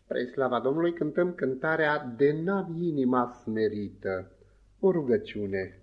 Spre slava Domnului cântăm cântarea De n-am inima smerită, o rugăciune.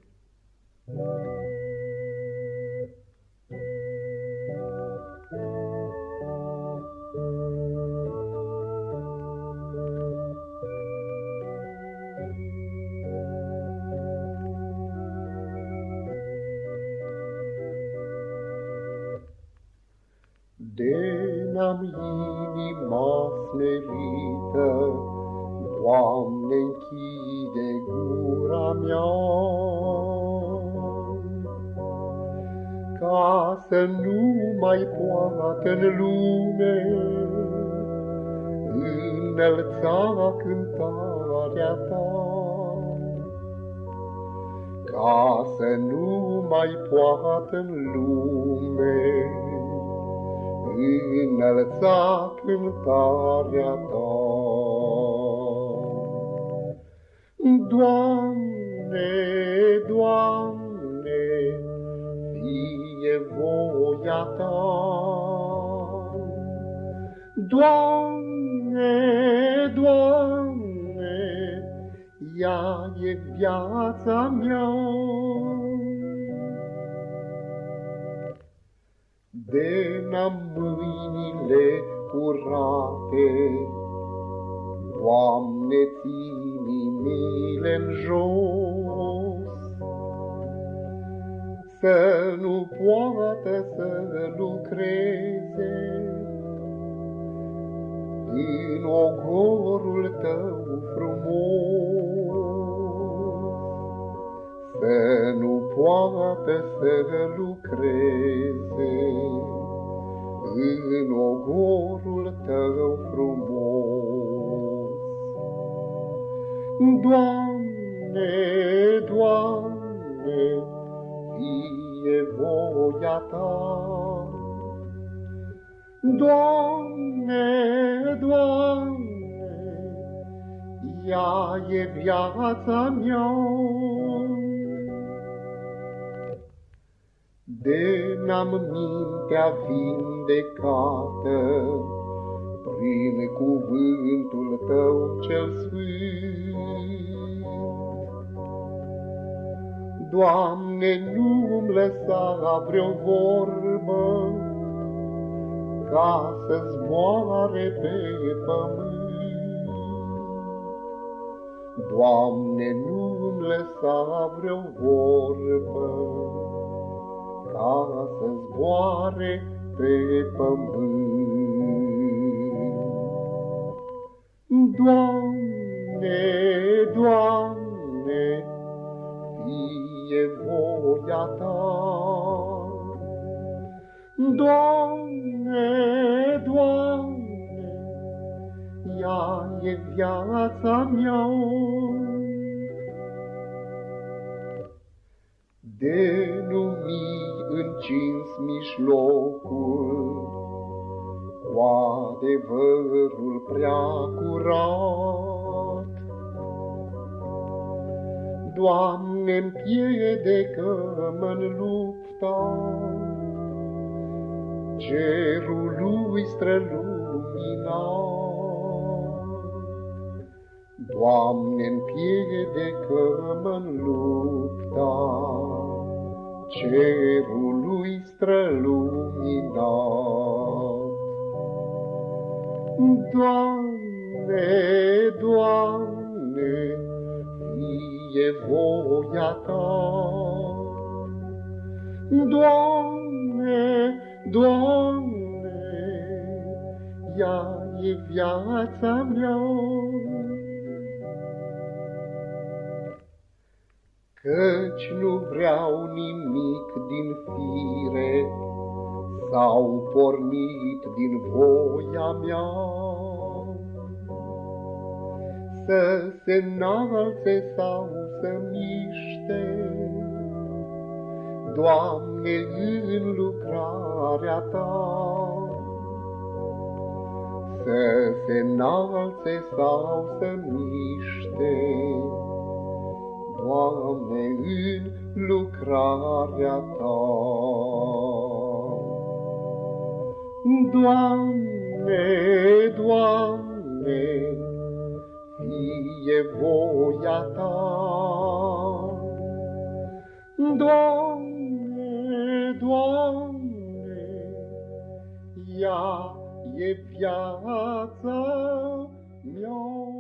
De n-am inima smerită, Doamne, închide gura mea, ca să nu mai poată în lume înălța cântarea Ta, ca să nu mai poată în lume înălța cântarea Ta. Doamne, Doamne, fie voia Ta. Doamne, Doamne, ea e viața mea. De n-am mâinile curate, Doamne, ții inimile-n jos, să nu poată să lucreze în ogorul Tău frumos, să nu poată să lucreze în ogorul Tău frumos. Doamne, Doamne, fie voia Ta. Doamne, Doamne, ea e viața mea. De n-am mintea vindecată prin cuvântul Tău cel sfânt, Doamne, nu-mi lăsa vreo vorbă ca să zboare pe pământ. Doamne, nu-mi lăsa vreo vorbă ca să zboare pe pământ. Doamne, Doamne, fie voia Ta. Doamne, Doamne, ea e viața mea. De nu mi-ai încins mijlocul cu adevărul prea curat, Doamne, împiedică-mă-n lupta cerului străluminat. Doamne, împiedică-mă-n lupta cerului străluminat. Doamne, Doamne, fie voia Ta. Doamne, Doamne, ea e viața mea. Căci nu vreau nimic din fire sau pornit din voia mea, să se înalțe sau să miște, Doamne, în lucrarea Ta. Să se înalțe sau să miște, Doamne, în lucrarea Ta. Doamne, Doamne, fie voia Ta. Doamne, Doamne, ea e viața mea.